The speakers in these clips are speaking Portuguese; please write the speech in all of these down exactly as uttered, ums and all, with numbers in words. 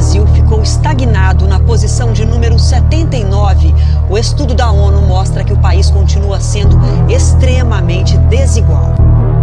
Brasil ficou estagnado na posição de número setenta e nove. O estudo da ONU mostra que o país continua sendo extremamente desigual.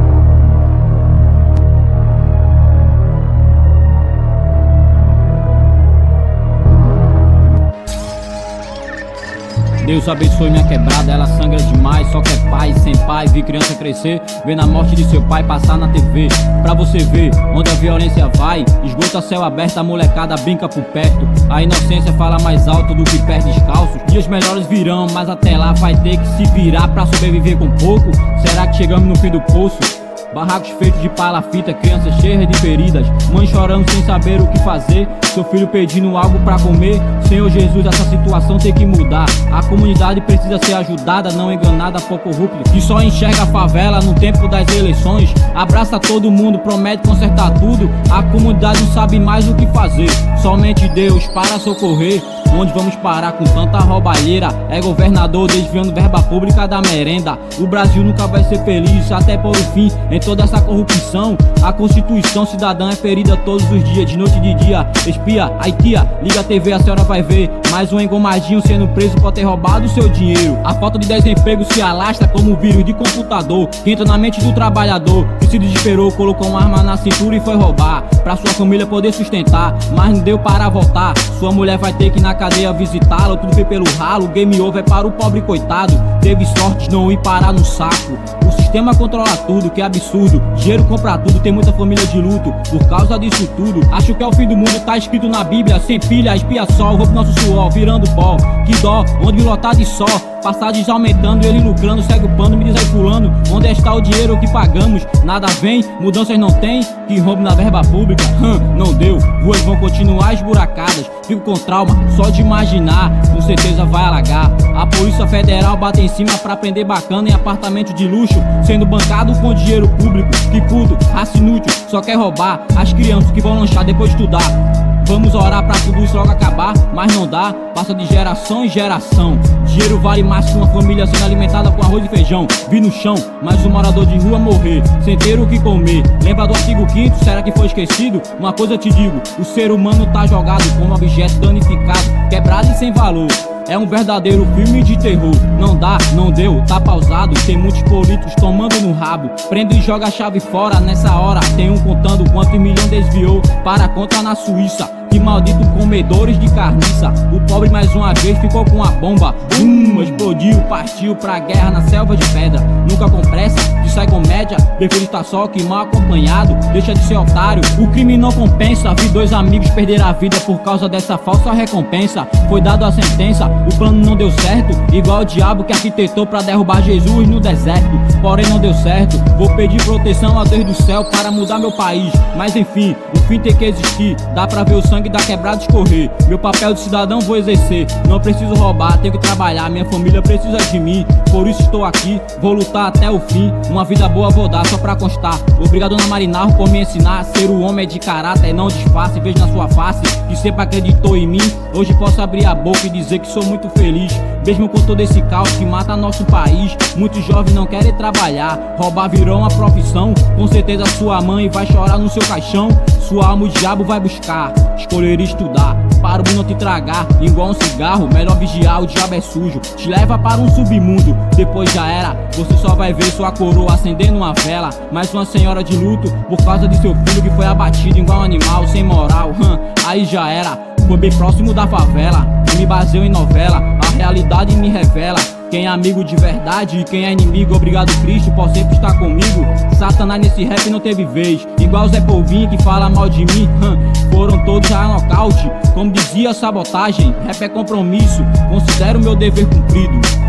Deus abençoe minha quebrada, ela sangra demais. Só quer pai, sem pai, vi criança crescer, vendo a morte de seu pai passar na T V. Pra você ver onde a violência vai, esgota céu aberto, a molecada brinca por perto. A inocência fala mais alto do que pés descalços. Dias melhores virão, mas até lá vai ter que se virar pra sobreviver com pouco. Será que chegamos no fim do poço? Barracos feitos de palafita, crianças cheias de feridas, mãe chorando sem saber o que fazer, seu filho pedindo algo pra comer. Senhor Jesus, essa situação tem que mudar. A comunidade precisa ser ajudada, não enganada por corrupto que só enxerga a favela no tempo das eleições. Abraça todo mundo, promete consertar tudo. A comunidade não sabe mais o que fazer, somente Deus para socorrer. Onde vamos parar com tanta roubalheira? É governador desviando verba pública da merenda. O Brasil nunca vai ser feliz, até por o fim em toda essa corrupção. A Constituição cidadã é ferida todos os dias, de noite e de dia. Espia, aí tia, liga a T V, a senhora vai ver mais um engomadinho sendo preso por ter roubado o seu dinheiro. A falta de desemprego se alastra como um vírus de computador, que entra na mente do trabalhador, que se desesperou, colocou uma arma na cintura e foi roubar, pra sua família poder sustentar, mas não deu para voltar. Sua mulher vai ter que ir na cadeia visitá-lo, tudo foi pelo ralo, game over para o pobre coitado. Teve sorte de não ir parar no saco. O sistema controla tudo, que absurdo. Dinheiro compra tudo, tem muita família de luto por causa disso tudo. Acho que é o fim do mundo, tá escrito na Bíblia. Sem pilha, espia sol, roupa nosso suor, virando pó. Que dó, onde me lotar de só. Passagens aumentando, ele lucrando, segue o pano, me diz aí fulano, onde está o dinheiro que pagamos? Nada vem, mudanças não tem, que roubo na verba pública, hum, não deu. Ruas vão continuar esburacadas, fico com trauma só de imaginar, com certeza vai alagar. A Polícia Federal bate em cima pra prender bacana em apartamento de luxo, sendo bancado com dinheiro público. Que puto, raça inútil, só quer roubar as crianças que vão lanchar depois de estudar. Vamos orar pra tudo isso logo acabar, mas não dá, passa de geração em geração. Dinheiro vale mais que uma família sendo alimentada com arroz e feijão. Vi no chão, mas um morador de rua morrer, sem ter o que comer. Lembra do artigo quinto, será que foi esquecido? Uma coisa eu te digo, o ser humano tá jogado como objeto danificado, quebrado e sem valor. É um verdadeiro filme de terror. Não dá, não deu, tá pausado. Tem muitos políticos tomando no rabo. Prende e joga a chave fora nessa hora. Tem um contando quantos milhões desviou para a conta na Suíça. Que maldito comedores de carniça. O pobre mais uma vez ficou com a bomba. Bum, explodiu, partiu pra guerra na selva de pedra. Nunca com pressa, que sai comédia. Prefiro estar só que mal acompanhado. Deixa de ser otário, o crime não compensa. Vi dois amigos perder a vida por causa dessa falsa recompensa. Foi dado a sentença, o plano não deu certo. Igual o diabo que arquitetou pra derrubar Jesus no deserto. Porém não deu certo, vou pedir proteção a Deus do céu para mudar meu país. Mas enfim, o fim tem que existir. Dá pra ver o sangue da quebrada escorrer. Meu papel de cidadão vou exercer. Não preciso roubar, tenho que trabalhar. Minha família precisa de mim, por isso estou aqui. Vou lutar até o fim, uma vida boa vou dar, só pra constar. Obrigado Dona Marinarro por me ensinar. Ser o homem é de caráter, não disfarce. Vejo na sua face que sempre acreditou em mim. Hoje posso abrir a boca e dizer que sou muito feliz, mesmo com todo esse caos que mata nosso país. Muitos jovens não querem trabalhar, roubar virou uma profissão. Com certeza sua mãe vai chorar no seu caixão. Sua alma o diabo vai buscar, escolher estudar, para o não te tragar igual um cigarro. Melhor vigiar, o diabo é sujo, te leva para um submundo. Depois já era, você só vai ver sua coroa acendendo uma vela. Mais uma senhora de luto por causa de seu filho que foi abatido igual um animal sem moral. hum, Aí já era, foi bem próximo da favela. Me baseio em novela, a realidade me revela quem é amigo de verdade e quem é inimigo. Obrigado Cristo por sempre estar comigo. Satanás nesse rap não teve vez, igual o Zé Polvinho que fala mal de mim. hum, Foram todos já nocaute, como dizia Sabotagem. Rap é compromisso, considero meu dever cumprido.